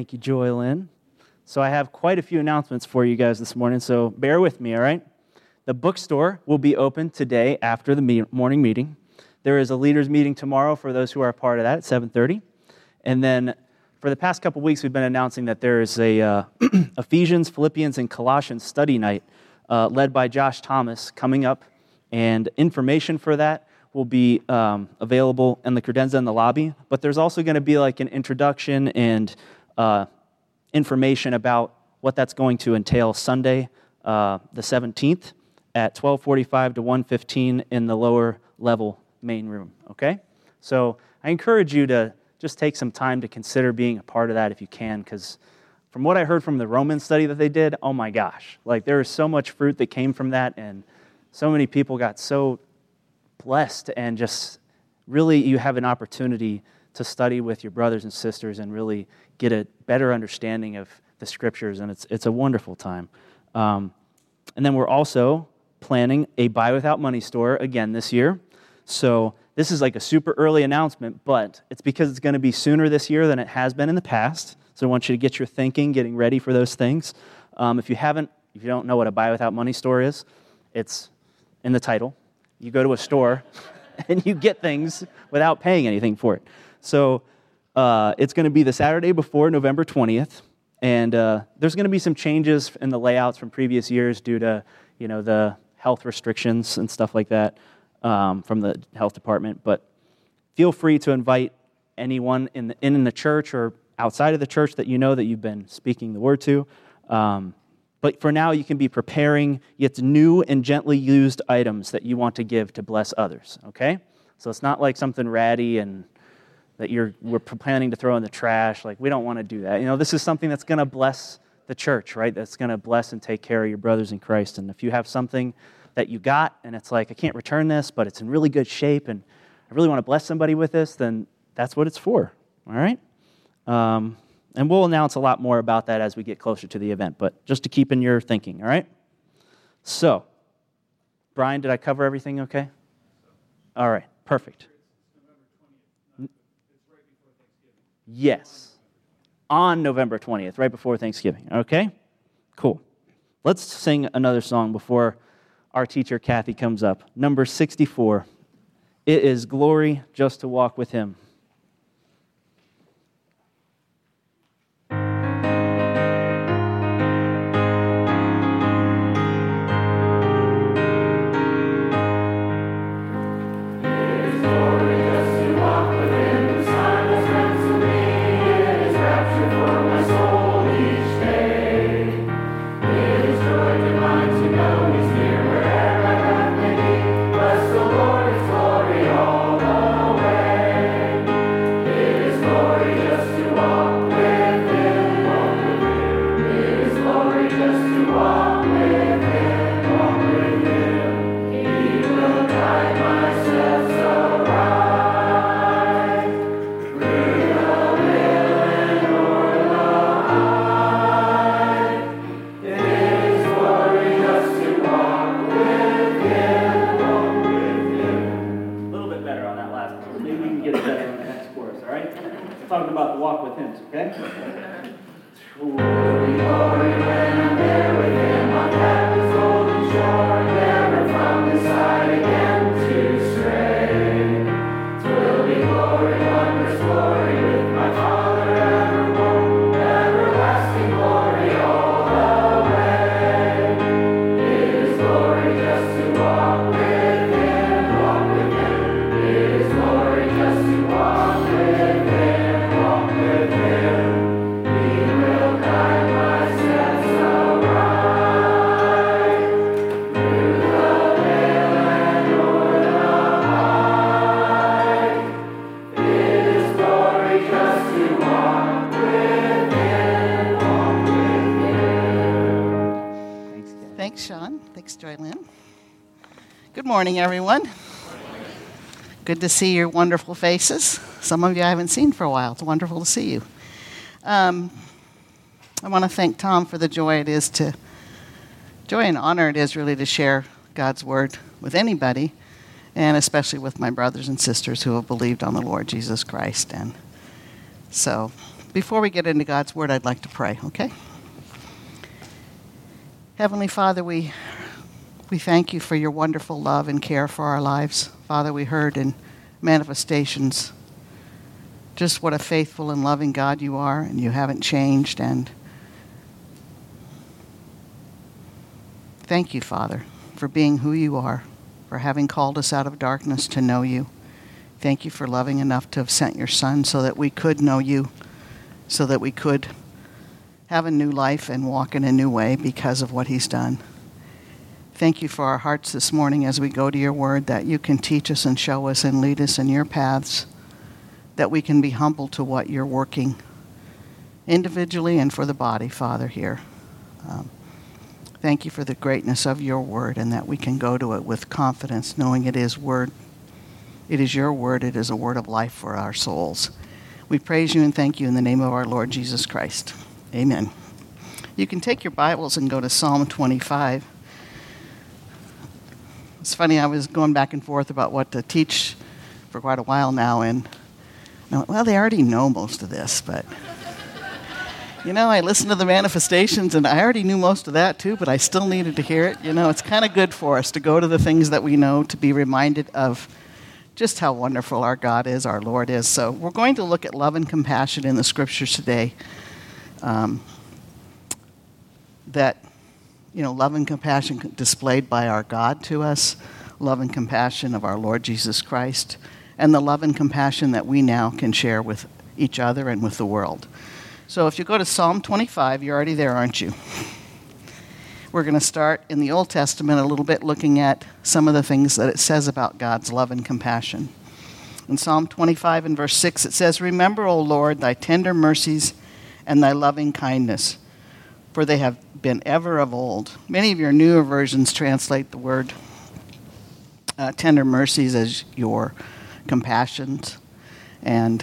Thank you, Joy Lynn. So I have quite a few announcements for you guys this morning, so bear with me, all right? The bookstore will be open today after the morning meeting. There is a leaders meeting tomorrow for those who are a part of that at 7:30. And then for the past couple weeks, we've been announcing that there is a Ephesians, Philippians, and Colossians study night led by Josh Thomas coming up. And information for that will be available in the credenza in the lobby. But there's also going to be like an introduction and information about what that's going to entail Sunday, the 17th at 12:45 to 1:15 in the lower level main room, okay? So I encourage you to just take some time to consider being a part of that if you can, because from what I heard from the Roman study that they did, oh my gosh, like there is so much fruit that came from that, and so many people got so blessed, and just really you have an opportunity to study with your brothers and sisters and really get a better understanding of the Scriptures, and it's a wonderful time. And then we're also planning a Buy Without Money store again this year. So this is like a super early announcement, but it's because it's going to be sooner this year than it has been in the past. So I want you to get your thinking, getting ready for those things. If you don't know what a Buy Without Money store is, it's in the title. You go to a store and you get things without paying anything for it. So it's going to be the Saturday before November 20th, and there's going to be some changes in the layouts from previous years due to the health restrictions and stuff like that. From the health department, but feel free to invite anyone in the church or outside of the church that you know that you've been speaking the word to. But for now, you can be preparing yet new and gently used items that you want to give to bless others, okay? So it's not like something ratty and that we're planning to throw in the trash. Like, we don't want to do that. This is something that's going to bless the church, right? That's going to bless and take care of your brothers in Christ. And if you have something that you got, and it's like, I can't return this, but it's in really good shape, and I really want to bless somebody with this, then that's what it's for, all right? And we'll announce a lot more about that as we get closer to the event, but just to keep in your thinking, all right? So, Brian, did I cover everything okay? All right, perfect. Yes, on November 20th, right before Thanksgiving, okay? Cool. Let's sing another song before our teacher, Kathy, comes up. Number 64. It is glory just to walk with Him. Talking about the walk with Him, okay? Glory, glory, when I'm there with Him on heaven's golden shore, never from His side again to stray. 'Twill be glory, wondrous glory, with my Father evermore, everlasting glory all the way. It is glory just to walk with Him, walk with Him. It is glory just to walk with Him. Sean. Thanks, Joy Lynn. Good morning, everyone. Good to see your wonderful faces. Some of you I haven't seen for a while. It's wonderful to see you. I want to thank Tom for the joy and honor it is really to share God's word with anybody, and especially with my brothers and sisters who have believed on the Lord Jesus Christ. And so Before we get into God's Word, I'd like to pray, okay? Heavenly Father, we thank you for your wonderful love and care for our lives. Father, we heard in manifestations just what a faithful and loving God you are, and you haven't changed. And thank you, Father, for being who you are, for having called us out of darkness to know you. Thank you for loving enough to have sent your Son so that we could know you, so that we could have a new life and walk in a new way because of what he's done. Thank you for our hearts this morning as we go to your word, that you can teach us and show us and lead us in your paths, that we can be humble to what you're working individually and for the body, Father, here. Thank you for the greatness of your word, and that we can go to it with confidence, knowing it is word. It is your word. It is a word of life for our souls. We praise you and thank you in the name of our Lord Jesus Christ. Amen. You can take your Bibles and go to Psalm 25. It's funny, I was going back and forth about what to teach for quite a while now, and well, they already know most of this, but I listened to the manifestations, and I already knew most of that too, but I still needed to hear it. It's kind of good for us to go to the things that we know, to be reminded of just how wonderful our God is, our Lord is. So we're going to look at love and compassion in the scriptures today. Love and compassion displayed by our God to us, love and compassion of our Lord Jesus Christ, and the love and compassion that we now can share with each other and with the world. So if you go to Psalm 25, you're already there, aren't you? We're going to start in the Old Testament a little bit, looking at some of the things that it says about God's love and compassion. In Psalm 25 and verse 6, it says, "Remember, O Lord, thy tender mercies and thy loving kindness, for they have been ever of old." Many of your newer versions translate the word tender mercies as your compassions. And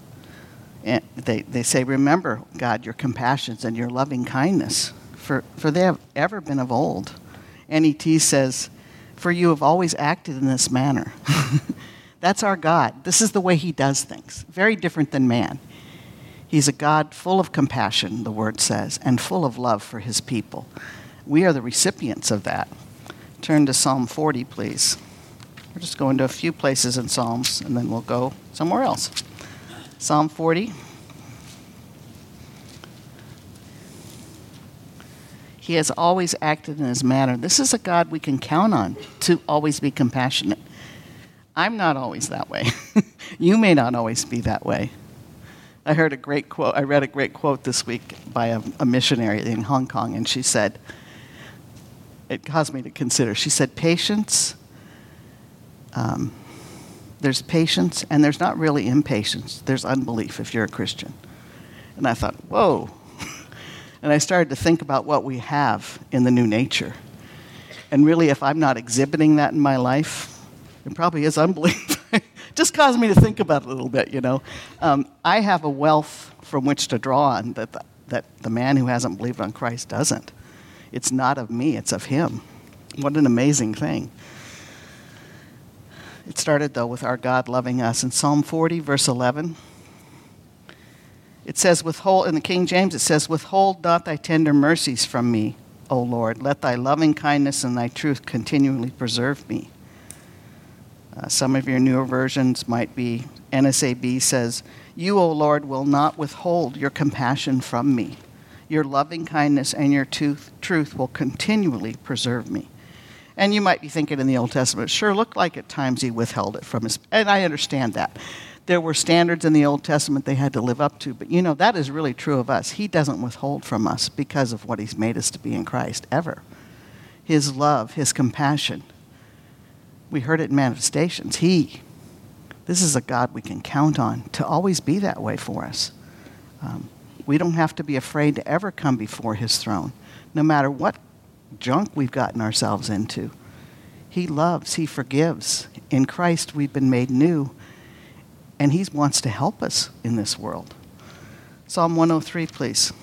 they say, remember, God, your compassions and your loving kindness, for they have ever been of old. NET says, for you have always acted in this manner. That's our God. This is the way he does things. Very different than man. He's a God full of compassion, the word says, and full of love for his people. We are the recipients of that. Turn to Psalm 40, please. We're just going to a few places in Psalms, and then we'll go somewhere else. Psalm 40. He has always acted in his manner. This is a God we can count on to always be compassionate. I'm not always that way. You may not always be that way. I read a great quote this week by a missionary in Hong Kong, and she said, it caused me to consider. She said, patience, there's patience, and there's not really impatience. There's unbelief if you're a Christian. And I thought, whoa. And I started to think about what we have in the new nature. And really, if I'm not exhibiting that in my life, it probably is unbelief. Just caused me to think about it a little bit, I have a wealth from which to draw on that the man who hasn't believed on Christ doesn't. It's not of me, it's of him. What an amazing thing. It started, though, with our God loving us. In Psalm 40, verse 11, it says, in the King James, it says, withhold not thy tender mercies from me, O Lord. Let thy loving kindness and thy truth continually preserve me. Some of your newer versions might be, NSAB says, you, O Lord, will not withhold your compassion from me. Your loving kindness and your truth will continually preserve me. And you might be thinking in the Old Testament, it sure looked like at times he withheld it from us. And I understand that. There were standards in the Old Testament they had to live up to. But that is really true of us. He doesn't withhold from us because of what he's made us to be in Christ, ever. His love, his compassion. We heard it in manifestations. This is a God we can count on to always be that way for us. We don't have to be afraid to ever come before his throne, no matter what junk we've gotten ourselves into. He loves, he forgives. In Christ we've been made new, and he wants to help us in this world. Psalm 103, please.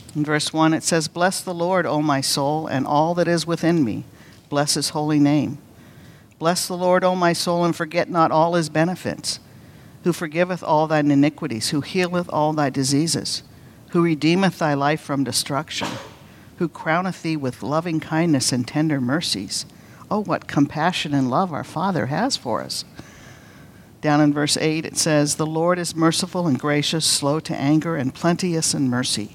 In verse 1, it says, "Bless the Lord, O my soul, and all that is within me. Bless his holy name. Bless the Lord, O my soul, and forget not all his benefits, who forgiveth all thine iniquities, who healeth all thy diseases, who redeemeth thy life from destruction, who crowneth thee with loving kindness and tender mercies." Oh, what compassion and love our Father has for us. Down in verse 8, it says, "The Lord is merciful and gracious, slow to anger, and plenteous in mercy."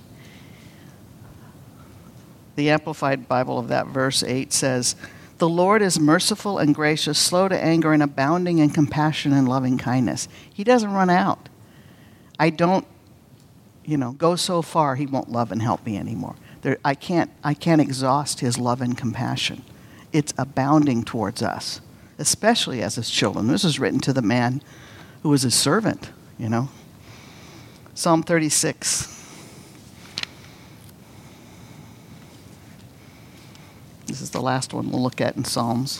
The Amplified Bible of that verse 8 says, "The Lord is merciful and gracious, slow to anger, and abounding in compassion and loving kindness." He doesn't run out. I don't, go so far he won't love and help me anymore. I can't exhaust his love and compassion. It's abounding towards us, especially as his children. This is written to the man who was his servant, Psalm 36. This is the last one we'll look at in Psalms.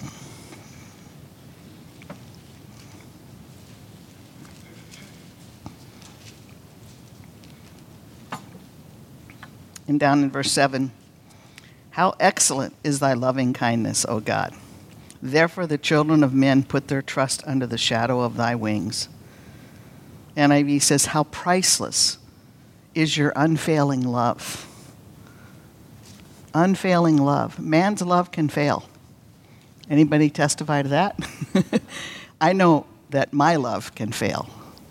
And down in verse 7, "How excellent is thy loving kindness, O God! Therefore the children of men put their trust under the shadow of thy wings." NIV says, "How priceless is your unfailing love." Unfailing love. Man's love can fail. Anybody testify to that? I know that my love can fail.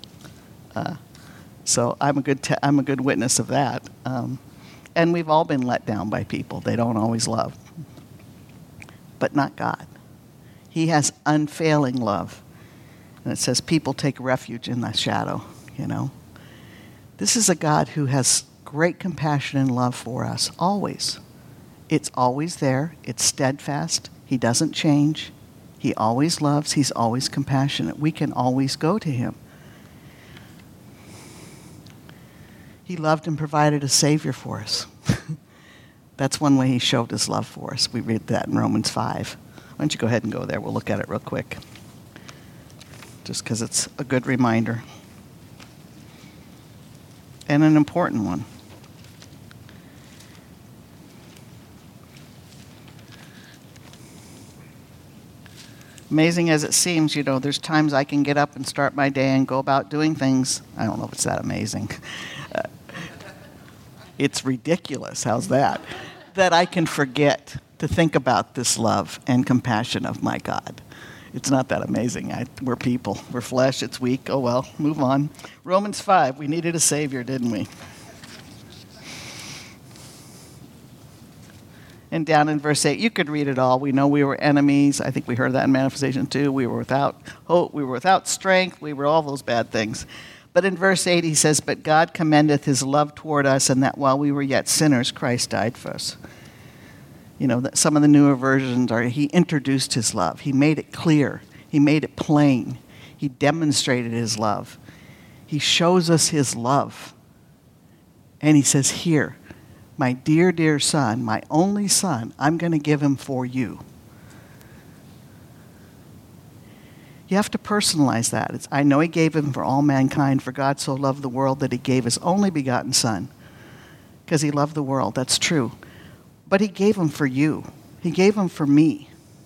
So I'm a good witness of that. And we've all been let down by people they don't always love. But not God. He has unfailing love. And it says people take refuge in the shadow, This is a God who has great compassion and love for us, always. It's always there. It's steadfast. He doesn't change. He always loves. He's always compassionate. We can always go to him. He loved and provided a Savior for us. That's one way he showed his love for us. We read that in Romans 5. Why don't you go ahead and go there? We'll look at it real quick. Just because it's a good reminder. And an important one. Amazing as it seems, there's times I can get up and start my day and go about doing things. I don't know if it's that amazing. It's ridiculous. How's that? That I can forget to think about this love and compassion of my God. It's not that amazing. We're people. We're flesh. It's weak. Oh, well, move on. Romans 5. We needed a Savior, didn't we? And down in verse 8, you could read it all. We know we were enemies. I think we heard that in Manifestation 2. We were without hope. We were without strength. We were all those bad things. But in verse 8, he says, "But God commendeth his love toward us, and that while we were yet sinners, Christ died for us." Some of the newer versions are, he introduced his love. He made it clear. He made it plain. He demonstrated his love. He shows us his love. And he says, "Here, my dear, dear son, my only son, I'm going to give him for you." You have to personalize that. I know he gave him for all mankind, for God so loved the world that he gave his only begotten son. Because he loved the world, that's true. But he gave him for you. He gave him for me.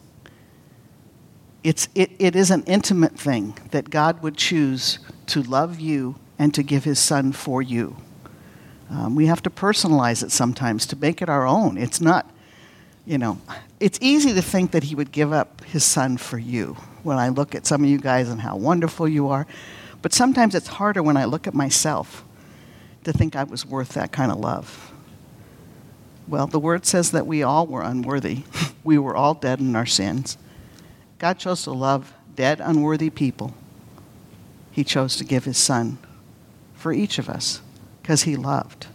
It is an intimate thing that God would choose to love you and to give his son for you. We have to personalize it sometimes to make it our own. It's not, it's easy to think that he would give up his son for you when I look at some of you guys and how wonderful you are. But sometimes it's harder when I look at myself to think I was worth that kind of love. Well, the word says that we all were unworthy. We were all dead in our sins. God chose to love dead, unworthy people. He chose to give his son for each of us because he loved.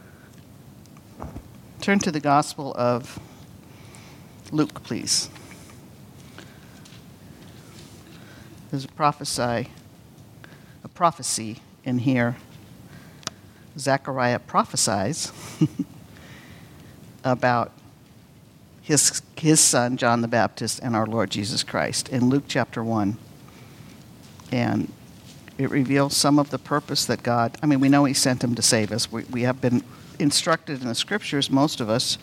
Turn to the Gospel of Luke, please. There's a prophecy in here. Zechariah prophesies about his son, John the Baptist, and our Lord Jesus Christ in Luke chapter 1. And it reveals some of the purpose that God, we know he sent him to save us. We have been instructed in the scriptures, most of us.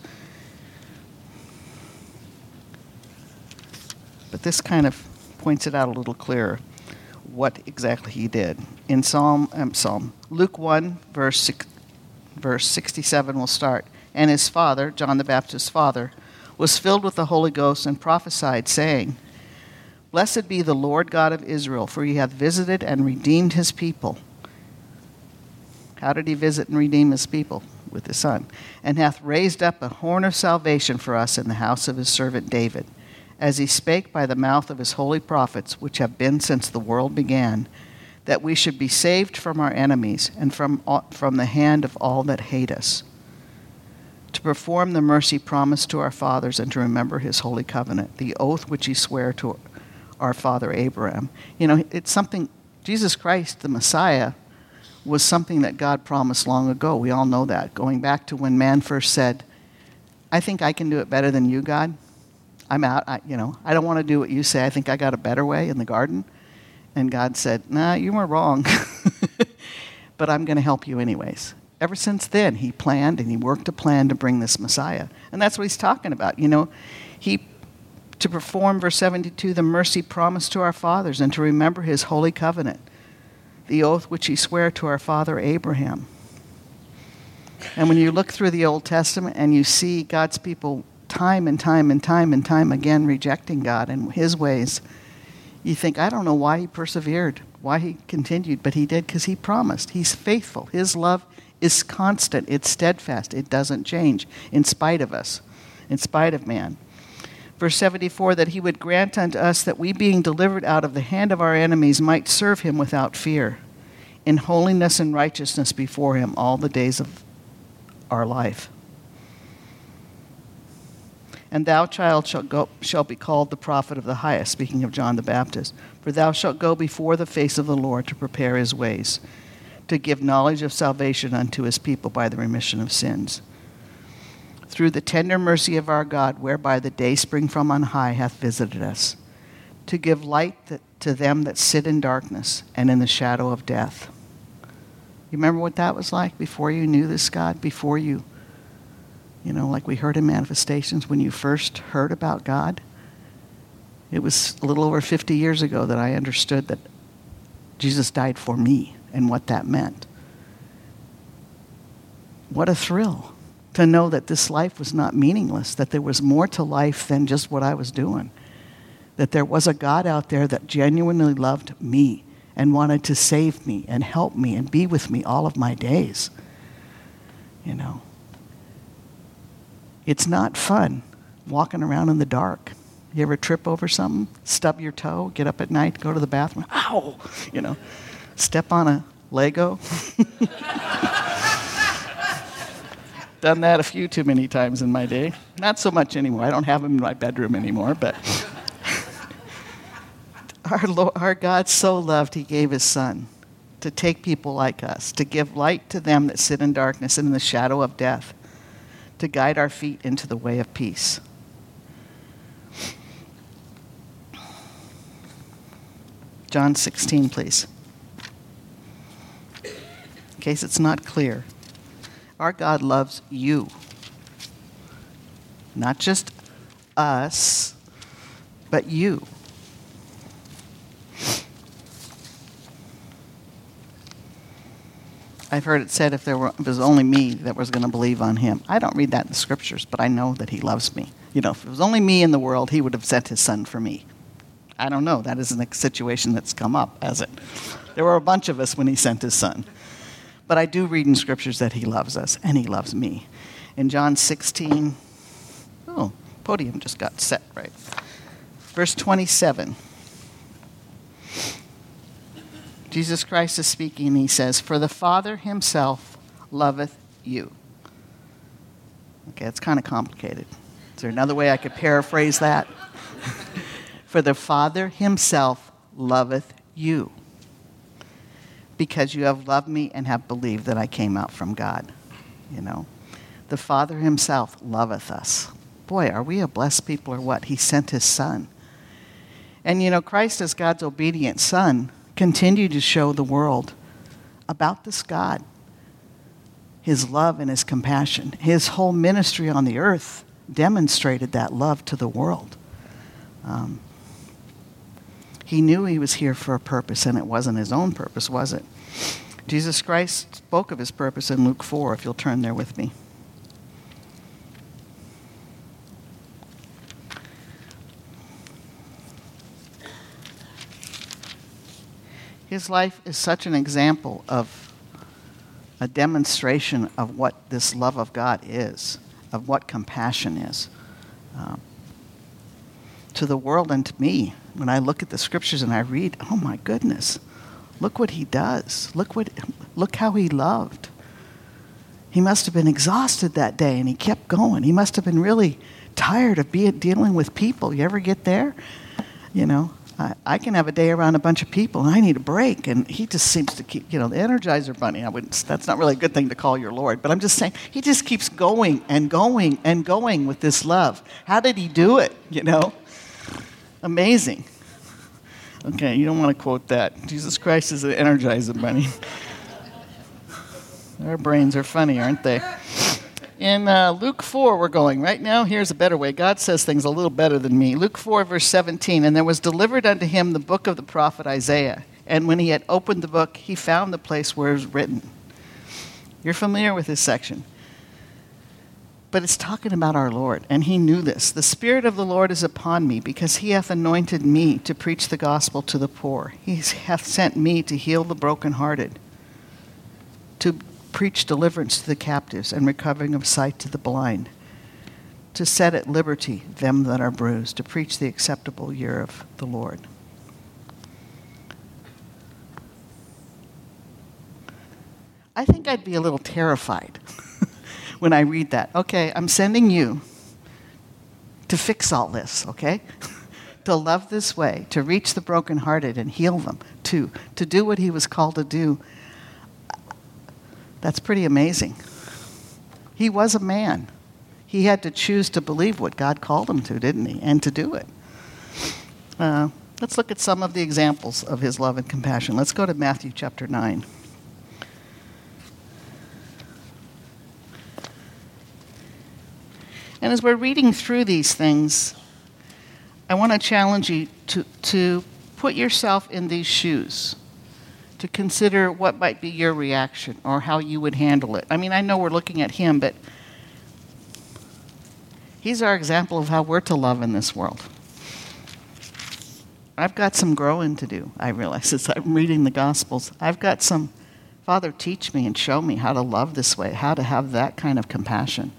But this kind of points it out a little clearer, what exactly he did. In Luke 1, verse 67 will start. And his father, John the Baptist's father, was filled with the Holy Ghost and prophesied, saying, Blessed be the Lord God of Israel, for he hath visited and redeemed his people. How did he visit and redeem his people? With his son. And hath raised up a horn of salvation for us in the house of his servant David, as he spake by the mouth of his holy prophets, which have been since the world began, that we should be saved from our enemies and from the hand of all that hate us, to perform the mercy promised to our fathers and to remember his holy covenant, the oath which he sware to our father Abraham. You know, it's something, Jesus Christ, the Messiah, was something that God promised long ago. We all know that. Going back to when man first said, I think I can do it better than you, God. I'm out. I don't want to do what you say. I think I got a better way in the garden. And God said, nah, you were wrong. But I'm going to help you anyways. Ever since then, he planned and he worked a plan to bring this Messiah. And that's what he's talking about. You know, to perform, verse 72, the mercy promised to our fathers and to remember his holy covenant, the oath which he sware to our father Abraham. And when you look through the Old Testament and you see God's people time and time and time and time again rejecting God and his ways, you think, I don't know why he persevered, why he continued, but he did because he promised. He's faithful. His love is constant. It's steadfast. It doesn't change in spite of us, in spite of man. Verse 74, that he would grant unto us that we, being delivered out of the hand of our enemies, might serve him without fear, in holiness and righteousness before him all the days of our life. And thou, child, shalt be called the prophet of the highest, speaking of John the Baptist. For thou shalt go before the face of the Lord to prepare his ways, to give knowledge of salvation unto his people by the remission of sins, through the tender mercy of our God, whereby the dayspring from on high hath visited us, to give light to them that sit in darkness and in the shadow of death. You remember what that was like before you knew this God? Before you like we heard in Manifestations, when you first heard about God? It was a little over 50 years ago that I understood that Jesus died for me and what that meant. What a thrill to know that this life was not meaningless, that there was more to life than just what I was doing, that there was a God out there that genuinely loved me and wanted to save me and help me and be with me all of my days. You know, it's not fun walking around in the dark. You ever trip over something, stub your toe, get up at night, go to the bathroom, ow, step on a Lego? Done that a few too many times in my day. Not so much anymore. I don't have them in my bedroom anymore, but our God so loved, he gave his son to take people like us, to give light to them that sit in darkness and in the shadow of death, to guide our feet into the way of peace. John 16, please. In case it's not clear. Our God loves you. Not just us, but you. I've heard it said if it was only me that was going to believe on him. I don't read that in the scriptures, but I know that he loves me. If it was only me in the world, he would have sent his son for me. I don't know. That isn't a situation that's come up, has it? There were a bunch of us when he sent his son. But I do read in scriptures that he loves us, and he loves me. In John 16, podium just got set right. Verse 27. Jesus Christ is speaking, and he says, For the Father himself loveth you. Okay, it's kind of complicated. Is there another way I could paraphrase that? For the Father himself loveth you, because you have loved me and have believed that I came out from God. The Father himself loveth us. Boy, are we a blessed people or what? He sent his son. And Christ, as God's obedient son, continued to show the world about this God. his love and his compassion. His whole ministry on the earth demonstrated that love to the world. He knew he was here for a purpose, and it wasn't his own purpose, was it? Jesus Christ spoke of his purpose in Luke 4, if you'll turn there with me. His life is such an example of a demonstration of what this love of God is, of what compassion is. To the world and to me, when I look at the scriptures and I read, oh my goodness, look what he does. Look how he loved. He must have been exhausted that day, and he kept going. He must have been really tired of dealing with people. You ever get there? You know, I can have a day around a bunch of people, and I need a break. And he just seems to keep, the Energizer Bunny. That's not really a good thing to call your Lord, but I'm just saying, he just keeps going and going and going with this love. How did he do it? Amazing. Okay, you don't want to quote that. Jesus Christ is an Energizer Bunny. Our brains are funny, aren't they? In Luke 4, we're going right now. Here's a better way. God says things a little better than me. Luke 4, verse 17. And there was delivered unto him the book of the prophet Isaiah. And when he had opened the book, he found the place where it was written. You're familiar with this section. But it's talking about our Lord, and he knew this. The Spirit of the Lord is upon me, because he hath anointed me to preach the gospel to the poor. He hath sent me to heal the brokenhearted, to preach deliverance to the captives and recovering of sight to the blind, to set at liberty them that are bruised, to preach the acceptable year of the Lord. I think I'd be a little terrified when I read that. Okay, I'm sending you to fix all this, okay? To love this way, to reach the brokenhearted and heal them, to do what he was called to do. That's pretty amazing. He was a man. He had to choose to believe what God called him to, didn't he? And to do it. Let's look at some of the examples of his love and compassion. Let's go to Matthew chapter 9. And as we're reading through these things, I want to challenge you to put yourself in these shoes, to consider what might be your reaction or how you would handle it. I mean, I know we're looking at him, but he's our example of how we're to love in this world. I've got some growing to do, I realize, as I'm reading the Gospels. I've got some, Father, teach me and show me how to love this way, how to have that kind of compassion.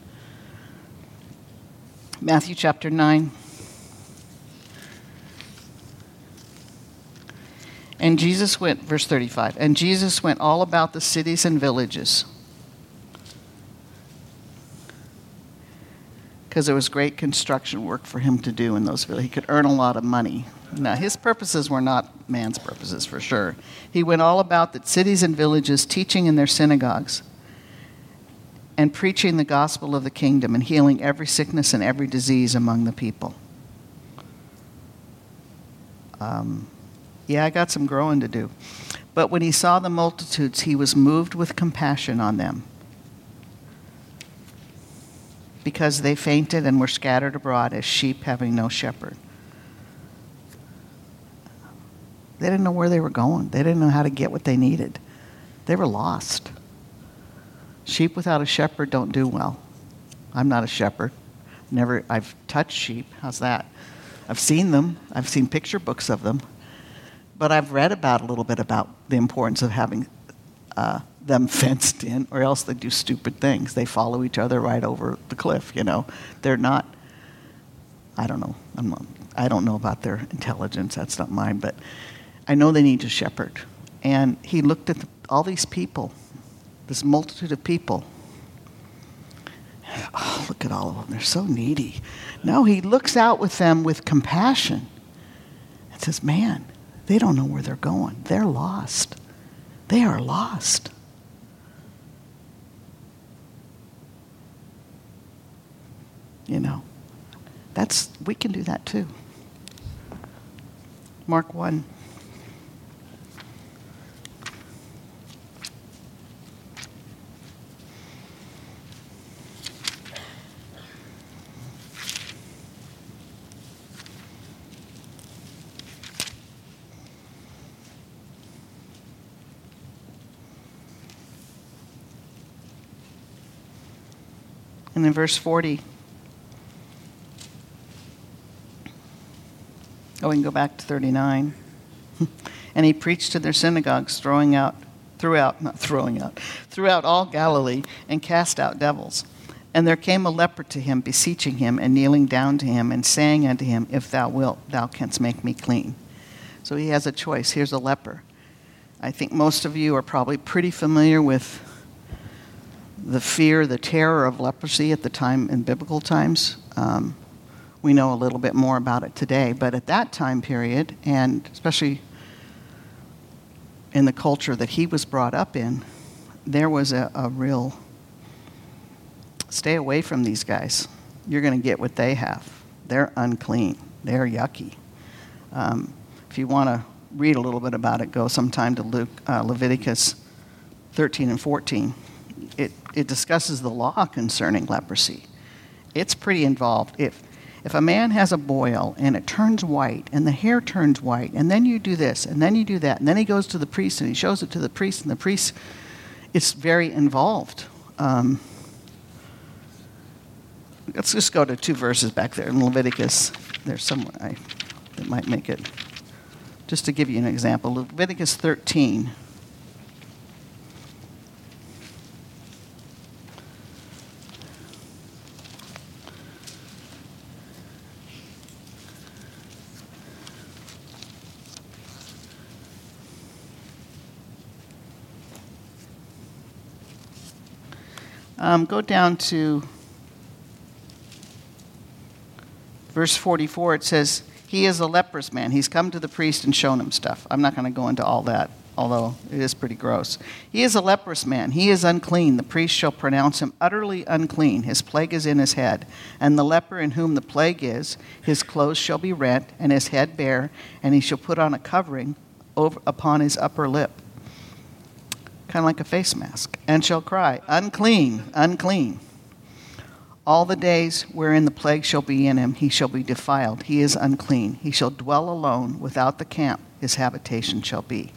Matthew chapter 9. And Jesus went, verse 35, and Jesus went all about the cities and villages, because there was great construction work for him to do in those villages. He could earn a lot of money. Now, his purposes were not man's purposes, for sure. He went all about the cities and villages, teaching in their synagogues, and preaching the gospel of the kingdom, and healing every sickness and every disease among the people. Yeah, I got some growing to do. But when he saw the multitudes, he was moved with compassion on them, because they fainted and were scattered abroad as sheep having no shepherd. They didn't know where they were going. They didn't know how to get what they needed. They were lost. Sheep without a shepherd don't do well. I'm not a shepherd. I've touched sheep. How's that? I've seen them. I've seen picture books of them. But I've read a little bit about the importance of having them fenced in, or else they do stupid things. They follow each other right over the cliff, They're not, I don't know. I don't know about their intelligence. That's not mine. But I know they need a shepherd. And he looked at all these people, this multitude of people. Oh, look at all of them. They're so needy. No, he looks out with them with compassion and says, man, they don't know where they're going. They're lost. They are lost. We can do that too. Mark 1. And in verse 40, we can go back to 39. And he preached to their synagogues, throughout all Galilee, and cast out devils. And there came a leper to him, beseeching him, and kneeling down to him, and saying unto him, If thou wilt, thou canst make me clean. So he has a choice. Here's a leper. I think most of you are probably pretty familiar with the fear, the terror of leprosy at the time in biblical times. We know a little bit more about it today, but at that time period, and especially in the culture that he was brought up in, there was a real stay away from these guys. You're going to get what they have. They're unclean. They're yucky. If you want to read a little bit about it, go sometime to Leviticus 13 and 14. It discusses the law concerning leprosy. It's pretty involved. If a man has a boil and it turns white and the hair turns white and then you do this and then you do that and then he goes to the priest and he shows it to the priest and the priest, it's very involved. Let's just go to 2 verses back there in Leviticus. There's somewhere that might make it, just to give you an example. Leviticus 13. Go down to verse 44. It says, he is a leprous man. He's come to the priest and shown him stuff. I'm not going to go into all that, although it is pretty gross. He is a leprous man. He is unclean. The priest shall pronounce him utterly unclean. His plague is in his head. And the leper in whom the plague is, his clothes shall be rent, and his head bare, and he shall put on a covering upon his upper lip, kind of like a face mask, and shall cry, unclean, unclean. All the days wherein the plague shall be in him, he shall be defiled. He is unclean. He shall dwell alone without the camp. His habitation shall be.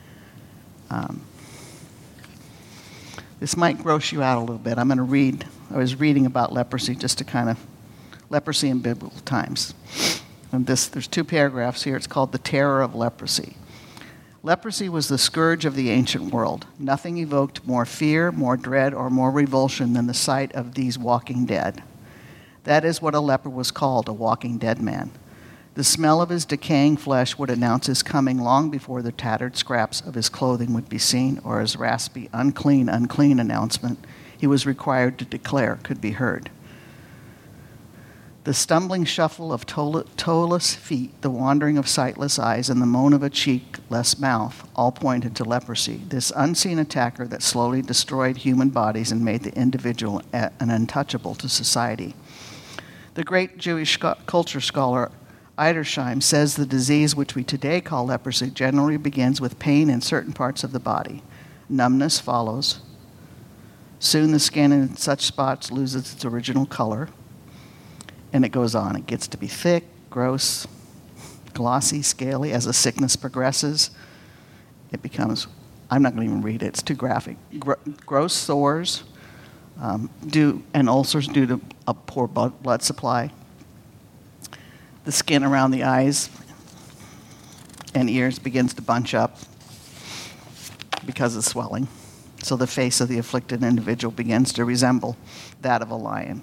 This might gross you out a little bit. I'm going to read. I was reading about leprosy just to kind of, leprosy in biblical times. And there's 2 paragraphs here. It's called The Terror of Leprosy. Leprosy was the scourge of the ancient world. Nothing evoked more fear, more dread, or more revulsion than the sight of these walking dead. That is what a leper was called, a walking dead man. The smell of his decaying flesh would announce his coming long before the tattered scraps of his clothing would be seen, or his raspy, unclean, unclean announcement he was required to declare could be heard. The stumbling shuffle of toeless feet, the wandering of sightless eyes, and the moan of a cheek-less mouth all pointed to leprosy, this unseen attacker that slowly destroyed human bodies and made the individual an untouchable to society. The great Jewish culture scholar Edersheim says the disease which we today call leprosy generally begins with pain in certain parts of the body. Numbness follows. Soon the skin in such spots loses its original color. And it goes on. It gets to be thick, gross, glossy, scaly. As the sickness progresses, it becomes, I'm not going to even read it. It's too graphic. Gross sores and ulcers due to a poor blood supply. The skin around the eyes and ears begins to bunch up because of swelling. So the face of the afflicted individual begins to resemble that of a lion.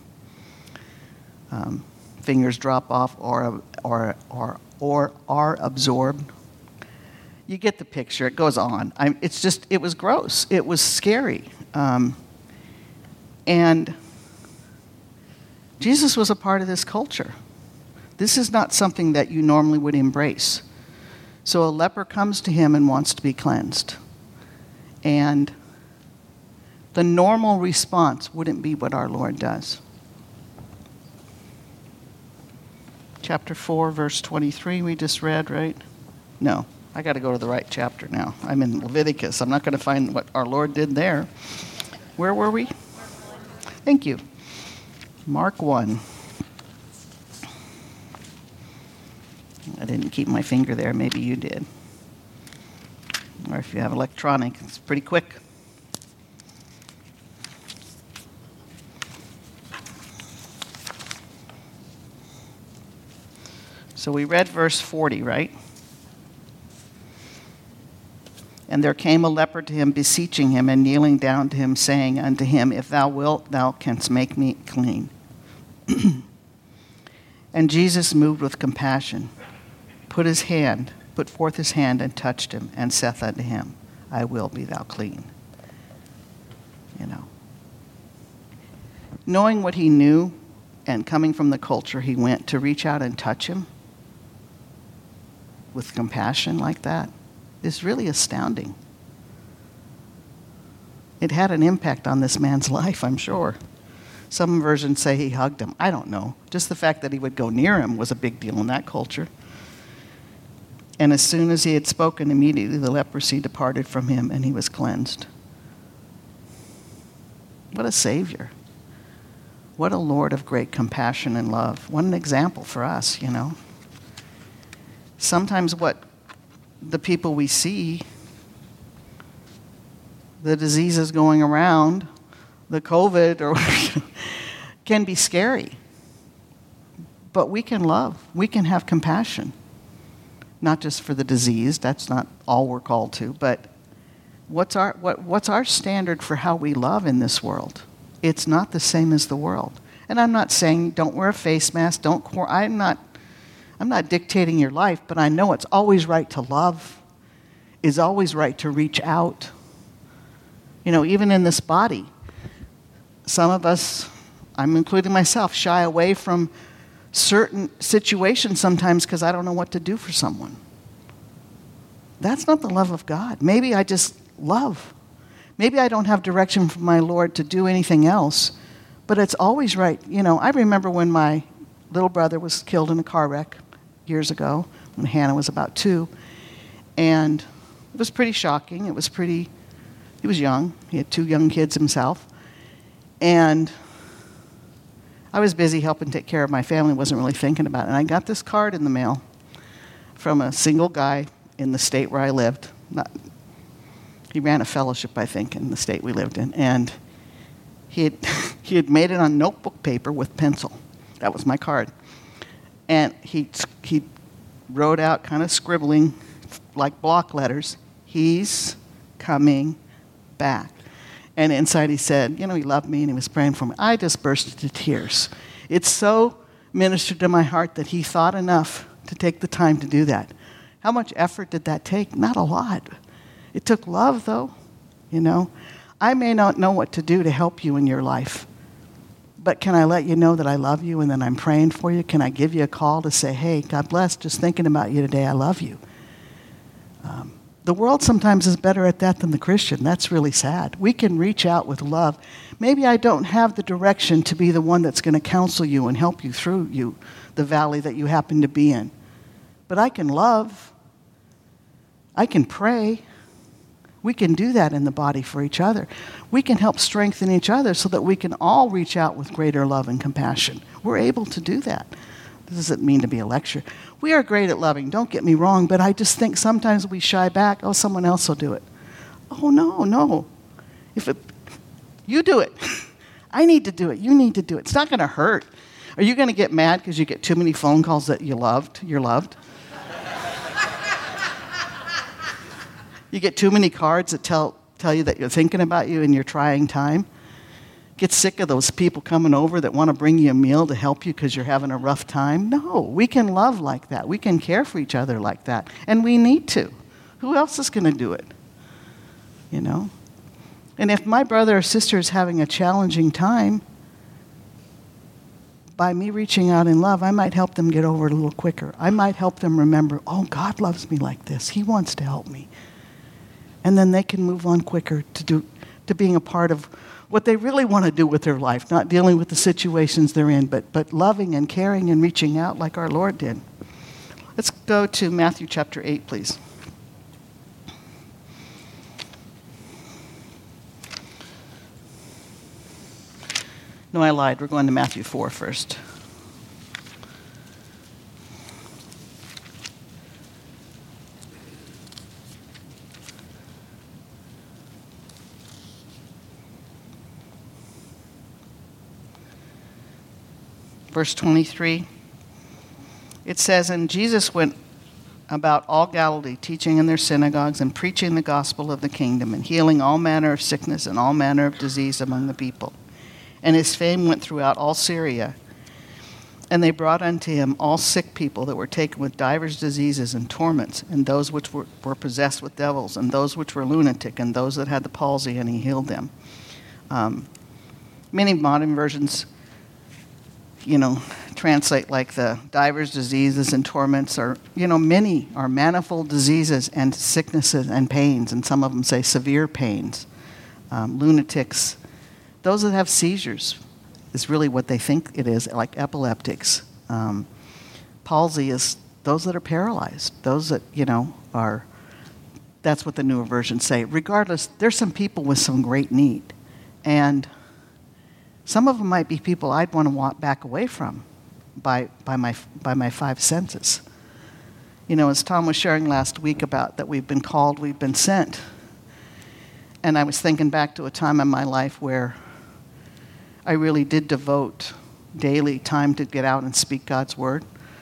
Fingers drop off or are absorbed. You get the picture. It goes on. It was gross. It was scary. And Jesus was a part of this culture. This is not something that you normally would embrace. So a leper comes to him and wants to be cleansed. And the normal response wouldn't be what our Lord does. Chapter 4, verse 23, we just read, right? No, I got to go to the right chapter now. I'm in Leviticus. I'm not going to find what our Lord did there. Where were we? Thank you. Mark 1. I didn't keep my finger there. Maybe you did. Or if you have electronic, it's pretty quick. So we read verse 40, right? And there came a leper to him, beseeching him, and kneeling down to him, saying unto him, If thou wilt, thou canst make me clean. And Jesus, moved with compassion, put forth his hand, and touched him, and saith unto him, I will, be thou clean. Knowing what he knew, and coming from the culture he went, to reach out and touch him with compassion like that is really astounding. It had an impact on this man's life, I'm sure. Some versions say he hugged him. I don't know. Just the fact that he would go near him was a big deal in that culture. And as soon as he had spoken, immediately the leprosy departed from him, and he was cleansed. What a Savior. What a Lord of great compassion and love. What an example for us, Sometimes what the people we see, the diseases going around, the COVID, or can be scary. But we can love. We can have compassion. Not just for the disease. That's not all we're called to. But what's our standard for how we love in this world? It's not the same as the world. And I'm not saying don't wear a face mask. I'm not dictating your life. But I know it's always right to love. It's always right to reach out. Even in this body, some of us, I'm including myself, shy away from certain situations sometimes because I don't know what to do for someone. That's not the love of God. Maybe I just love. Maybe I don't have direction from my Lord to do anything else, but it's always right. I remember when my little brother was killed in a car wreck years ago, when Hannah was about 2, and it was pretty shocking. He was young. He had 2 young kids himself. And I was busy helping take care of my family, wasn't really thinking about it. And I got this card in the mail from a single guy in the state where I lived. He ran a fellowship, I think, in the state we lived in. And he had made it on notebook paper with pencil. That was my card. And he wrote out, kind of scribbling, like block letters, he's coming back. And inside he said, he loved me and he was praying for me. I just burst into tears. It so ministered to my heart that he thought enough to take the time to do that. How much effort did that take? Not a lot. It took love, though. I may not know what to do to help you in your life, but can I let you know that I love you and that I'm praying for you? Can I give you a call to say, hey, God bless, just thinking about you today, I love you? The world sometimes is better at that than the Christian. That's really sad. We can reach out with love. Maybe I don't have the direction to be the one that's going to counsel you and help you through the valley that you happen to be in. But I can love. I can pray. We can do that in the body for each other. We can help strengthen each other so that we can all reach out with greater love and compassion. We're able to do that. This doesn't mean to be a lecture. We are great at loving, don't get me wrong, but I just think sometimes we shy back. Oh, someone else will do it. Oh, no. You do it. I need to do it. You need to do it. It's not going to hurt. Are you going to get mad because you get too many phone calls that you're loved? You get too many cards that tell you that you're thinking about you in your trying time? Get sick of those people coming over that want to bring you a meal to help you because you're having a rough time? No, we can love like that. We can care for each other like that. And we need to. Who else is going to do it? And if my brother or sister is having a challenging time, by me reaching out in love, I might help them get over it a little quicker. I might help them remember, oh, God loves me like this. He wants to help me. And then they can move on quicker to being a part of what they really want to do with their life, not dealing with the situations they're in, but loving and caring and reaching out like our Lord did. Let's go to Matthew chapter 8, please. No, I lied. We're going to Matthew 4 first. Verse 23, It says, "And Jesus went about all Galilee, teaching in their synagogues and preaching the gospel of the kingdom and healing all manner of sickness and all manner of disease among the people. And his fame went throughout all Syria. And they brought unto him all sick people that were taken with divers diseases and torments, and those which were possessed with devils, and those which were lunatic, and those that had the palsy, and he healed them." Many modern versions, translate like the divers diseases and torments, or, many are manifold diseases and sicknesses and pains, and some of them say severe pains. Lunatics, those that have seizures is really what they think it is, like epileptics. Palsy is those that are paralyzed, those that, are, that's what the newer versions say. Regardless, there's some people with some great need. And some of them might be people I'd want to back away from by my five senses. As Tom was sharing last week about that we've been called, we've been sent. And I was thinking back to a time in my life where I really did devote daily time to get out and speak God's word.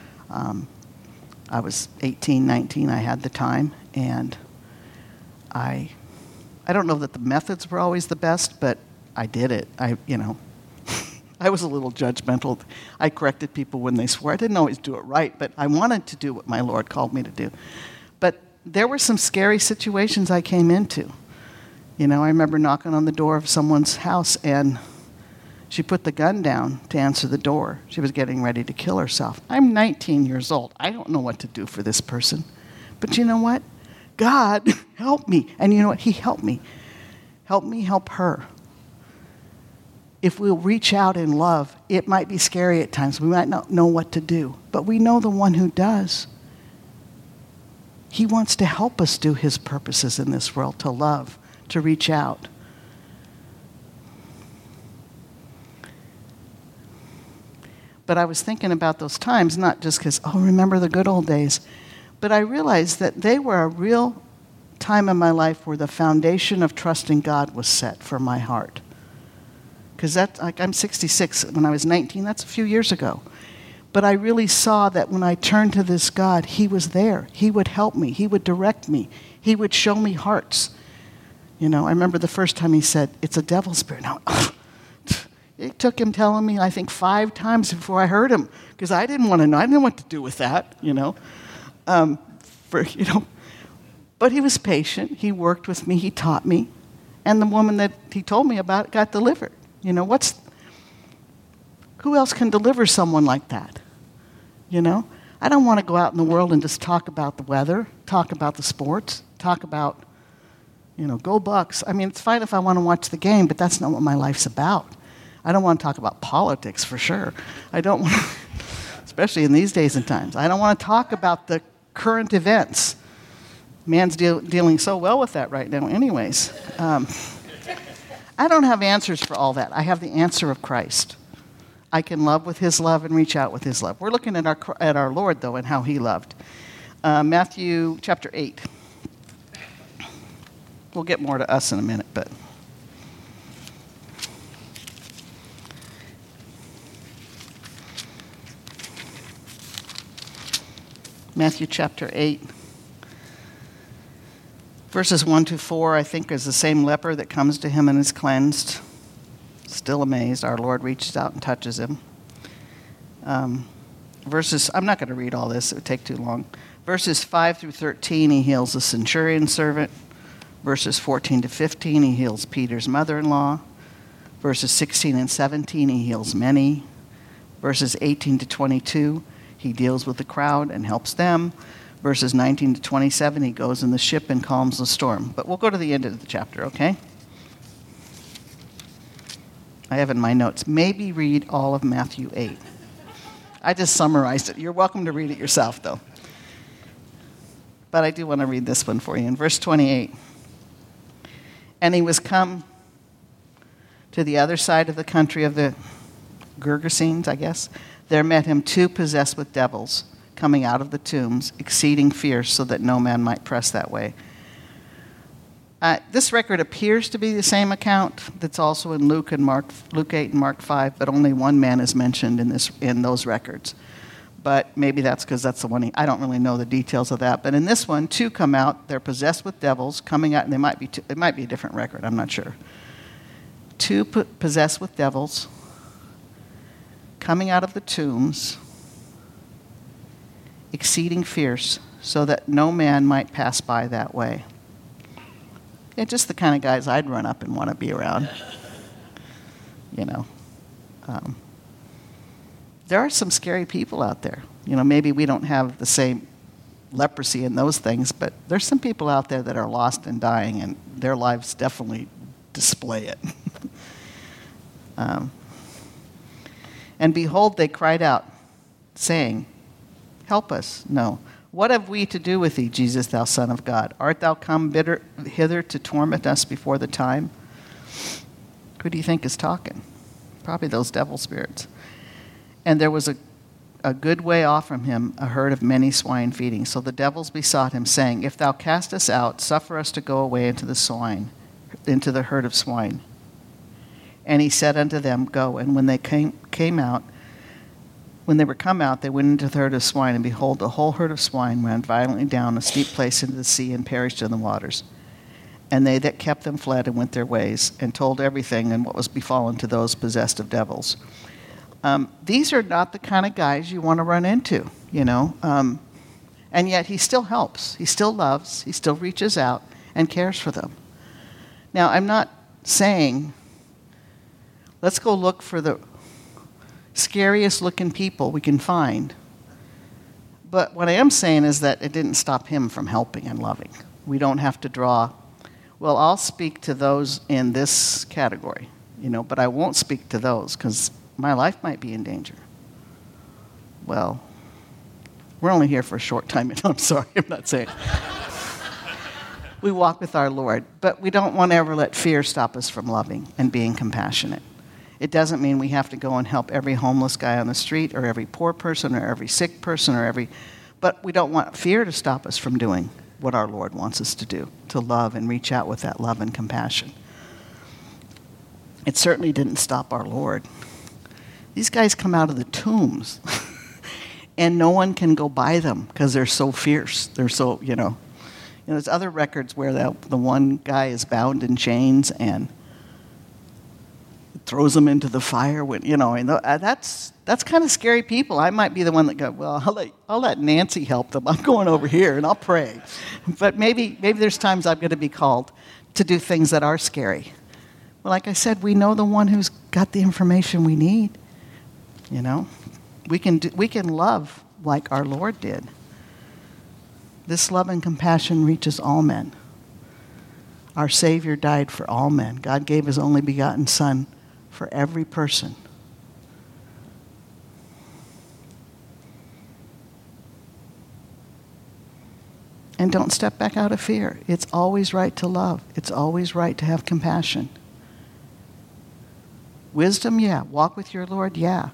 I was 18, 19, I had the time, and I don't know that the methods were always the best, but I did it. I was a little judgmental. I corrected people when they swore. I didn't always do it right, but I wanted to do what my Lord called me to do. But there were some scary situations I came into. I remember knocking on the door of someone's house, and she put the gun down to answer the door. She was getting ready to kill herself. I'm 19 years old. I don't know what to do for this person. But you know what? God helped me. And you know what? He helped me. Help me help her. If we'll reach out in love, it might be scary at times. We might not know what to do. But we know the one who does. He wants to help us do his purposes in this world, to love, to reach out. But I was thinking about those times, not just because, remember the good old days. But I realized that they were a real time in my life where the foundation of trusting God was set for my heart. Because I'm 66. When I was 19, that's a few years ago. But I really saw that when I turned to this God, he was there. He would help me. He would direct me. He would show me hearts. I remember the first time he said, "It's a devil spirit." Now, it took him telling me, I think, 5 times before I heard him, because I didn't want to know. I didn't know what to do with that, But he was patient. He worked with me. He taught me. And the woman that he told me about got delivered. Who else can deliver someone like that? I don't want to go out in the world and just talk about the weather, talk about the sports, talk about, go Bucks. I mean, it's fine if I want to watch the game, but that's not what my life's about. I don't want to talk about politics, for sure. I don't want to, especially in these days and times. I don't want to talk about the current events. Man's dealing so well with that right now anyways. I don't have answers for all that. I have the answer of Christ. I can love with his love and reach out with his love. We're looking at our Lord, though, and how he loved. Matthew chapter 8. We'll get more to us in a minute, but... Matthew chapter 8, verses 1-4, I think, is the same leper that comes to him and is cleansed. Still amazed, our Lord reaches out and touches him. I'm not going to read all this, it would take too long. Verses 5-13, he heals the centurion servant. Verses 14-15, he heals Peter's mother-in-law. Verses 16 and 17, he heals many. Verses 18-22, he deals with the crowd and helps them. Verses 19-27, he goes in the ship and calms the storm. But we'll go to the end of the chapter, okay? I have in my notes, maybe read all of Matthew 8. I just summarized it. You're welcome to read it yourself, though. But I do want to read this one for you. In verse 28, and he was come to the other side of the country of the Gergesenes, I guess. There met him 2 possessed with devils, coming out of the tombs, exceeding fierce, so that no man might press that way. This record appears to be the same account that's also in Luke 8 and Mark 5, but only one man is mentioned in those records. but maybe that's because that's the one I don't really know the details of that. But in this one, 2 come out. They're possessed with devils coming out, and it might be a different record. I'm not sure. 2 possessed with devils coming out of the tombs, exceeding fierce, so that no man might pass by that way. Yeah, just the kind of guys I'd run up and want to be around. There are some scary people out there. Maybe we don't have the same leprosy and those things, but there's some people out there that are lost and dying, and their lives definitely display it. And behold, they cried out, saying, "Help us." No. "What have we to do with thee, Jesus, thou Son of God? Art thou come hither to torment us before the time?" Who do you think is talking? Probably those devil spirits. And there was a good way off from him a herd of many swine feeding. So the devils besought him, saying, "If thou cast us out, suffer us to go away into the herd of swine." And he said unto them, "Go." And when they came out, when they were come out, they went into the herd of swine, and behold, the whole herd of swine ran violently down a steep place into the sea and perished in the waters. And they that kept them fled and went their ways, and told everything and what was befallen to those possessed of devils. These are not the kind of guys you want to run into, and yet he still helps. He still loves. He still reaches out and cares for them. Now, I'm not saying, let's go look for the scariest looking people we can find. But what I am saying is that it didn't stop him from helping and loving. We don't have to draw, well, I'll speak to those in this category, but I won't speak to those because my life might be in danger. Well, we're only here for a short time. I'm sorry, I'm not saying. We walk with our Lord, but we don't want to ever let fear stop us from loving and being compassionate. It doesn't mean we have to go and help every homeless guy on the street or every poor person or every sick person but we don't want fear to stop us from doing what our Lord wants us to do, to love and reach out with that love and compassion. It certainly didn't stop our Lord. These guys come out of the tombs, and no one can go by them because they're so fierce. They're so, there's other records where the one guy is bound in chains and throws them into the fire. That's kind of scary people. I might be the one that go, well, I'll let Nancy help them. I'm going over here and I'll pray. But maybe there's times I'm going to be called to do things that are scary. Well, like I said, we know the one who's got the information we need. We can love like our Lord did. This love and compassion reaches all men. Our Savior died for all men. God gave his only begotten Son for every person. And don't step back out of fear. It's always right to love. It's always right to have compassion. Wisdom, yeah. Walk with your Lord, yeah.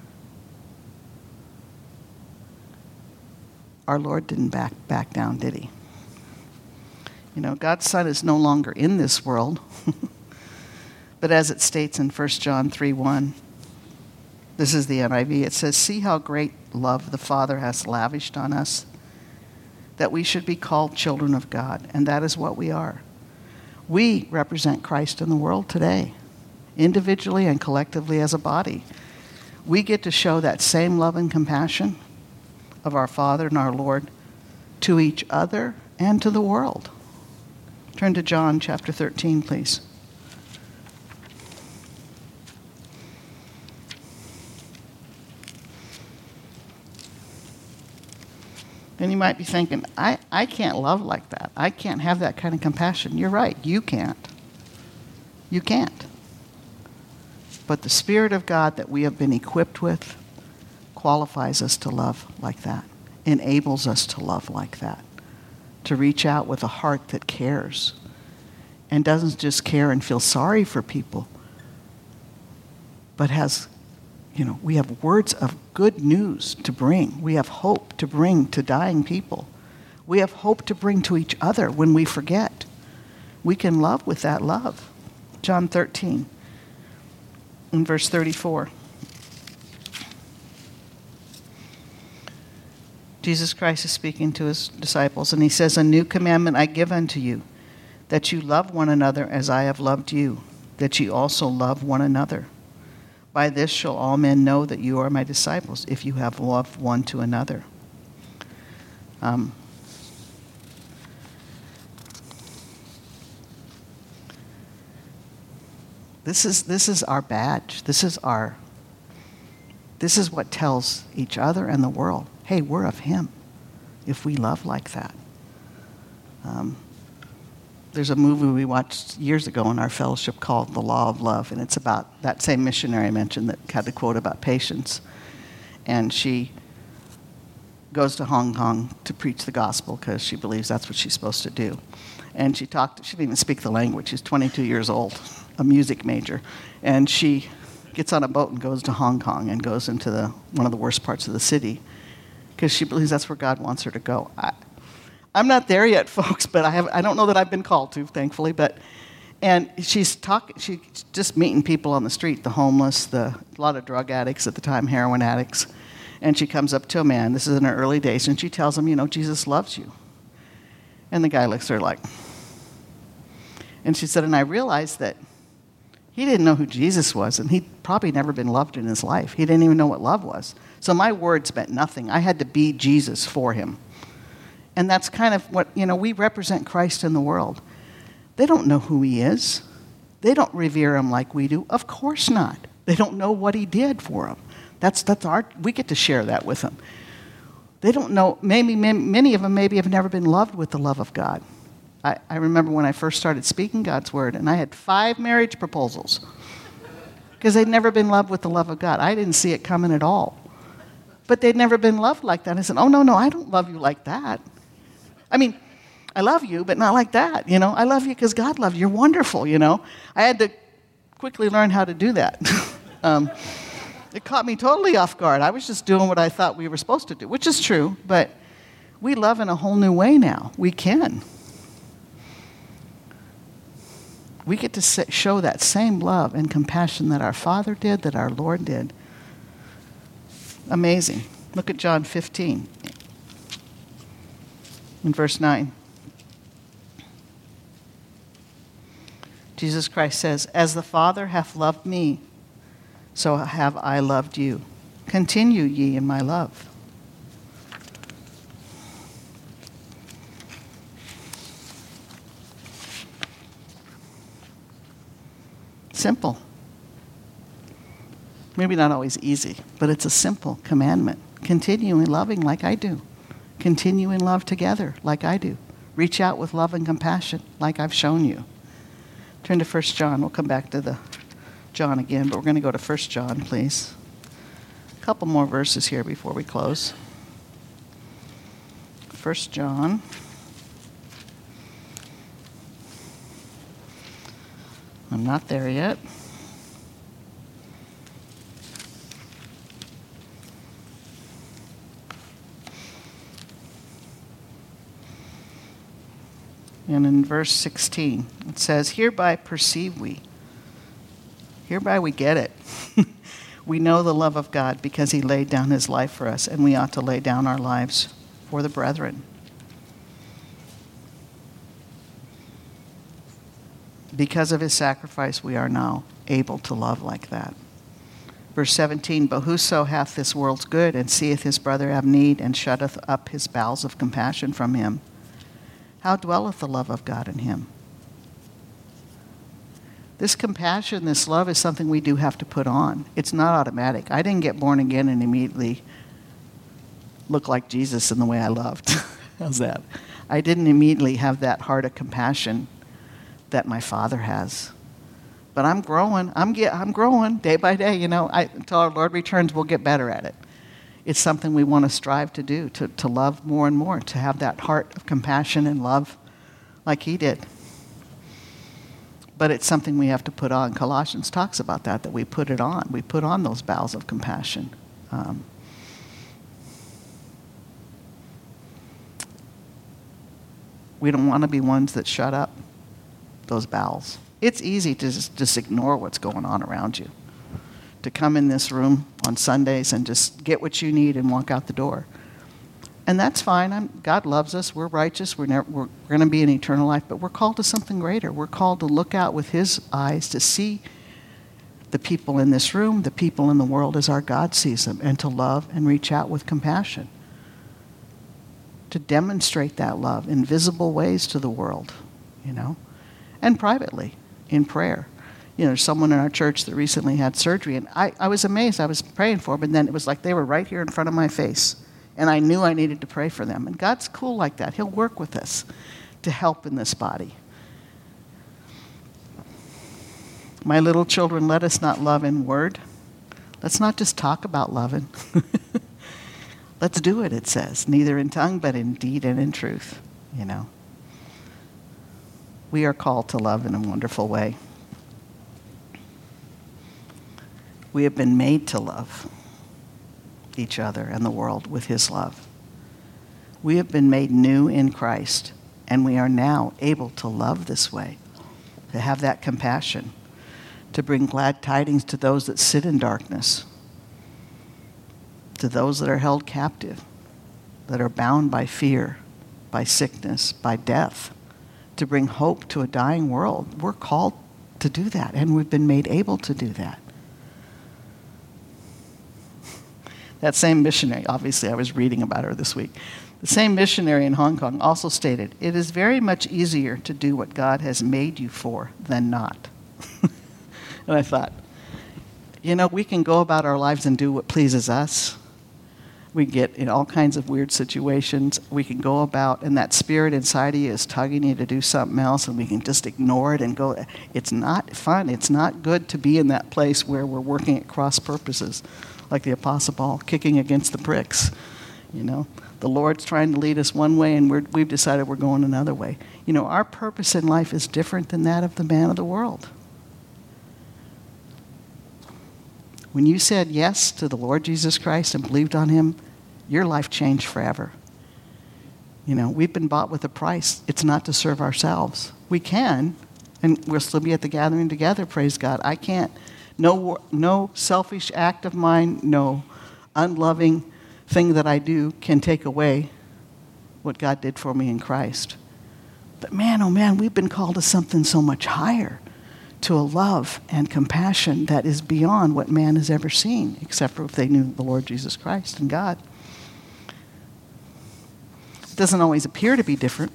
Our Lord didn't back down, did he? God's Son is no longer in this world. But as it states in 1 John 3:1, this is the NIV, it says, "See how great love the Father has lavished on us, that we should be called children of God." And that is what we are. We represent Christ in the world today, individually and collectively as a body. We get to show that same love and compassion of our Father and our Lord to each other and to the world. Turn to John chapter 13, please. And you might be thinking, I can't love like that. I can't have that kind of compassion. You're right, you can't. You can't. But the Spirit of God that we have been equipped with qualifies us to love like that, enables us to love like that, to reach out with a heart that cares and doesn't just care and feel sorry for people, but has, we have words of good news to bring. We have hope to bring to dying people. We have hope to bring to each other when we forget. We can love with that love. John 13, in verse 34. Jesus Christ is speaking to his disciples, and he says, "A new commandment I give unto you, that you love one another as I have loved you, that you also love one another. By this shall all men know that you are my disciples, if you have love one to another." This is our badge. This is what tells each other and the world, hey, we're of him if we love like that. There's a movie we watched years ago in our fellowship called The Law of Love, and it's about that same missionary I mentioned that had the quote about patience. And she goes to Hong Kong to preach the gospel because she believes that's what she's supposed to do. And she didn't even speak the language. She's 22 years old, a music major. And she gets on a boat and goes to Hong Kong and goes into one of the worst parts of the city because she believes that's where God wants her to go. I'm not there yet, folks, but I don't know that I've been called to, thankfully. And she's just meeting people on the street, the homeless, a lot of drug addicts at the time, heroin addicts. And she comes up to a man, this is in her early days, and she tells him, Jesus loves you. And the guy looks at her like, and she said, and I realized that he didn't know who Jesus was, and he'd probably never been loved in his life. He didn't even know what love was. So my words meant nothing. I had to be Jesus for him. And that's kind of what, we represent Christ in the world. They don't know who he is. They don't revere him like we do. Of course not. They don't know what he did for them. We get to share that with them. They don't know, many of them maybe have never been loved with the love of God. I remember when I first started speaking God's word, and I had 5 marriage proposals because they'd never been loved with the love of God. I didn't see it coming at all. But they'd never been loved like that. I said, oh, no, I don't love you like that. I mean, I love you, but not like that, I love you because God loves you. You're wonderful, I had to quickly learn how to do that. It caught me totally off guard. I was just doing what I thought we were supposed to do, which is true, but we love in a whole new way now. We can. We get to show that same love and compassion that our Father did, that our Lord did. Amazing. Look at John 15 in verse 9. Jesus Christ says, "As the Father hath loved me, so have I loved you. Continue ye in my love." Simple. Maybe not always easy, but it's a simple commandment. Continue in loving like I do. Continue in love together like I do. Reach out with love and compassion like I've shown you. Turn to 1 John. We'll come back to the John again, but we're going to go to 1 John, please. A couple more verses here before we close. 1 John. I'm not there yet. And in verse 16, it says, "Hereby perceive we." Hereby we get it. We know the love of God because he laid down his life for us, and we ought to lay down our lives for the brethren. Because of his sacrifice, we are now able to love like that. Verse 17, "But whoso hath this world's good, and seeth his brother have need, and shutteth up his bowels of compassion from him, how dwelleth the love of God in him?" This compassion, this love is something we do have to put on. It's not automatic. I didn't get born again and immediately look like Jesus in the way I loved. How's that? I didn't immediately have that heart of compassion that my Father has. But I'm growing. I'm growing day by day. Until our Lord returns, we'll get better at it. It's something we want to strive to do, to love more and more, to have that heart of compassion and love like he did. But it's something we have to put on. Colossians talks about that we put it on. We put on those bowels of compassion. We don't want to be ones that shut up those bowels. It's easy to just ignore what's going on around you. To come in this room on Sundays and just get what you need and walk out the door. And that's fine. God loves us. We're righteous. We're going to be in eternal life. But we're called to something greater. We're called to look out with his eyes to see the people in this room, the people in the world as our God sees them, and to love and reach out with compassion. To demonstrate that love in visible ways to the world, and privately in prayer. There's someone in our church that recently had surgery, and I was amazed. I was praying for them, and then it was like they were right here in front of my face. And I knew I needed to pray for them. And God's cool like that. He'll work with us to help in this body. My little children, let us not love in word. Let's not just talk about loving. Let's do it, it says. Neither in tongue, but in deed and in truth, We are called to love in a wonderful way. We have been made to love each other and the world with his love. We have been made new in Christ, and we are now able to love this way, to have that compassion, to bring glad tidings to those that sit in darkness, to those that are held captive, that are bound by fear, by sickness, by death, to bring hope to a dying world. We're called to do that, and we've been made able to do that. That same missionary, obviously I was reading about her this week, the same missionary in Hong Kong also stated, "It is very much easier to do what God has made you for than not." And I thought, we can go about our lives and do what pleases us. We get in all kinds of weird situations. We can go about, and that spirit inside of you is tugging you to do something else, and we can just ignore it and go. It's not fun. It's not good to be in that place where we're working at cross purposes, like the Apostle Paul, kicking against the pricks. The Lord's trying to lead us one way, and we've decided we're going another way. Our purpose in life is different than that of the man of the world. When you said yes to the Lord Jesus Christ and believed on him, your life changed forever. We've been bought with a price. It's not to serve ourselves. We can, and we'll still be at the gathering together, praise God. I can't. No selfish act of mine, no unloving thing that I do can take away what God did for me in Christ. But man, oh man, we've been called to something so much higher, to a love and compassion that is beyond what man has ever seen, except for if they knew the Lord Jesus Christ and God. It doesn't always appear to be different.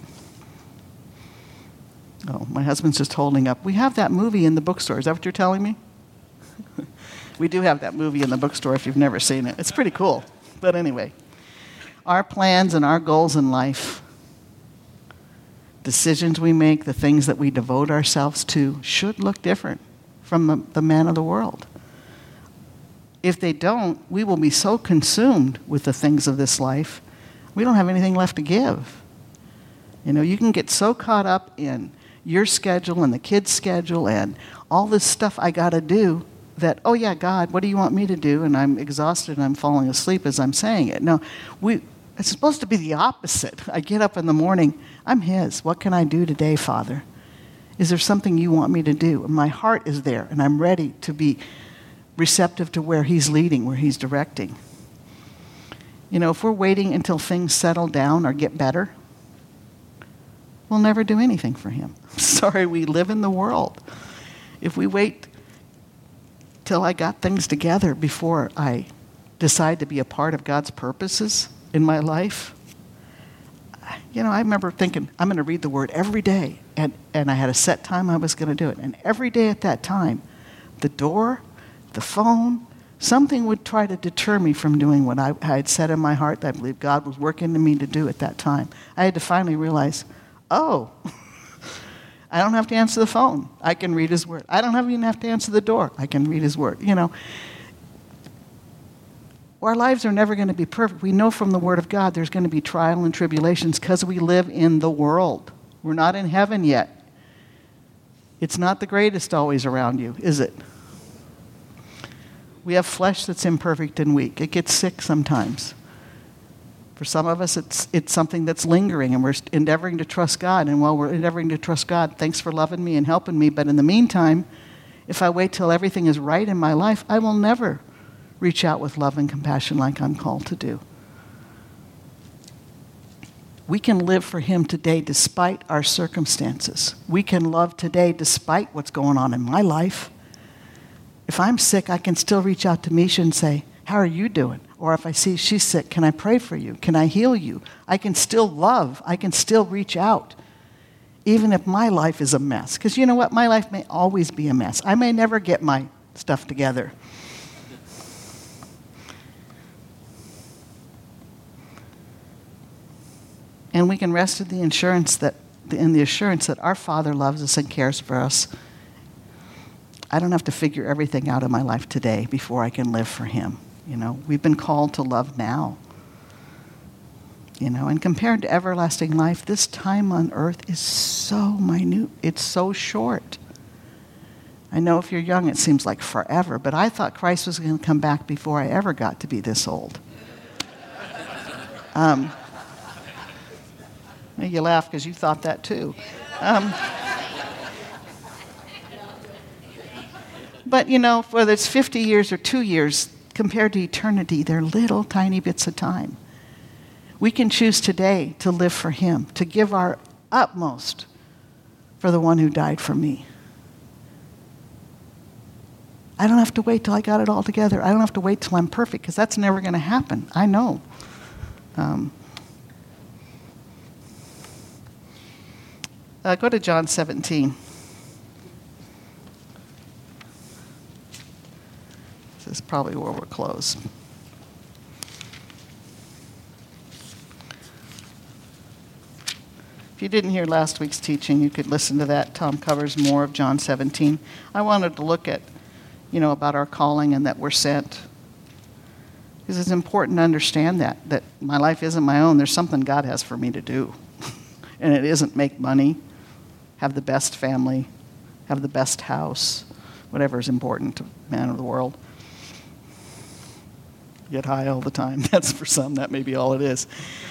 Oh, my husband's just holding up. We have that movie in the bookstore. Is that what you're telling me? We do have that movie in the bookstore if you've never seen it. It's pretty cool. But anyway, our plans and our goals in life, decisions we make, the things that we devote ourselves to, should look different from the man of the world. If they don't, we will be so consumed with the things of this life, we don't have anything left to give. You can get so caught up in your schedule and the kids' schedule and all this stuff I got to do that, oh yeah, God, what do you want me to do? And I'm exhausted and I'm falling asleep as I'm saying it. No, it's supposed to be the opposite. I get up in the morning, I'm his. What can I do today, Father? Is there something you want me to do? And my heart is there, and I'm ready to be receptive to where he's leading, where he's directing. If we're waiting until things settle down or get better, we'll never do anything for him. Sorry, we live in the world. If we wait till I got things together before I decide to be a part of God's purposes in my life, I remember thinking, I'm going to read the Word every day. And I had a set time I was going to do it. And every day at that time, the door, the phone, something would try to deter me from doing what I had said in my heart that I believe God was working in me to do at that time. I had to finally realize, I don't have to answer the phone. I can read his Word. I don't even have to answer the door. I can read his Word. Our lives are never going to be perfect. We know from the Word of God there's going to be trial and tribulations because we live in the world. We're not in heaven yet. It's not the greatest always around you, is it? We have flesh that's imperfect and weak. It gets sick sometimes. For some of us, it's something that's lingering, and we're endeavoring to trust God. And while we're endeavoring to trust God, thanks for loving me and helping me. But in the meantime, if I wait till everything is right in my life, I will never reach out with love and compassion like I'm called to do. We can live for him today despite our circumstances. We can love today despite what's going on in my life. If I'm sick, I can still reach out to Misha and say, how are you doing? Or if I see she's sick, can I pray for you? Can I heal you? I can still love. I can still reach out, even if my life is a mess. Because you know what? My life may always be a mess. I may never get my stuff together. And we can rest in the assurance that our Father loves us and cares for us. I don't have to figure everything out in my life today before I can live for him. You know, we've been called to love now. You know, and compared to everlasting life, this time on earth is so minute. It's so short. I know if you're young, it seems like forever, but I thought Christ was going to come back before I ever got to be this old. You laugh because you thought that too. But, you know, whether it's 50 years or 2 years, compared to eternity, they're little tiny bits of time. We can choose today to live for him, to give our utmost for the one who died for me. I don't have to wait till I got it all together. I don't have to wait till I'm perfect, because that's never going to happen. I know. Go to John 17. This is probably where we're close. If you didn't hear last week's teaching, you could listen to that. Tom covers more of John 17. I wanted to look at, you know, about our calling and that we're sent. Because it's important to understand that my life isn't my own. There's something God has for me to do. And it isn't make money, have the best family, have the best house, whatever is important to man of the world. Get high all the time. That's for some. That may be all it is.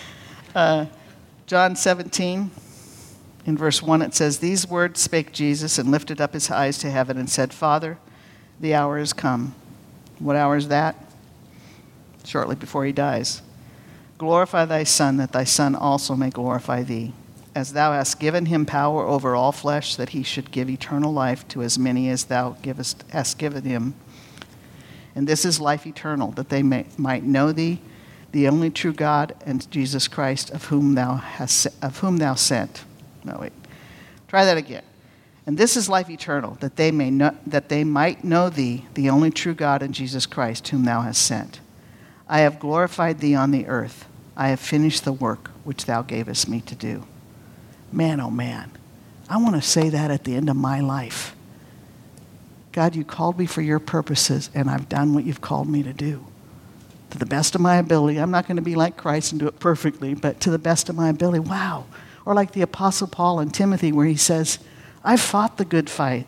John 17, in verse 1, it says, "These words spake Jesus, and lifted up his eyes to heaven, and said, Father, the hour is come." What hour is that? Shortly before he dies. "Glorify thy Son, that thy Son also may glorify thee, as thou hast given him power over all flesh, that he should give eternal life to as many as thou hast given him. And this is life eternal, that they might know thee, the only true God, and Jesus Christ, of whom thou sent." No, wait. Try that again. "And this is life eternal, that they might know thee, the only true God, and Jesus Christ, whom thou hast sent. I have glorified thee on the earth. I have finished the work which thou gavest me to do." Man, oh man, I want to say that at the end of my life. God, you called me for your purposes, and I've done what you've called me to do. To the best of my ability. I'm not going to be like Christ and do it perfectly, but to the best of my ability. Wow. Or like the Apostle Paul in Timothy, where he says, "I've fought the good fight.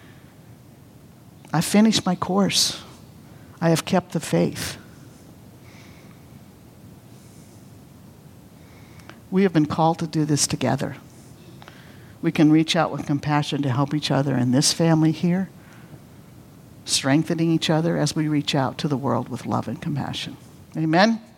I've finished my course. I have kept the faith." We have been called to do this together. We can reach out with compassion to help each other in this family here, strengthening each other as we reach out to the world with love and compassion. Amen?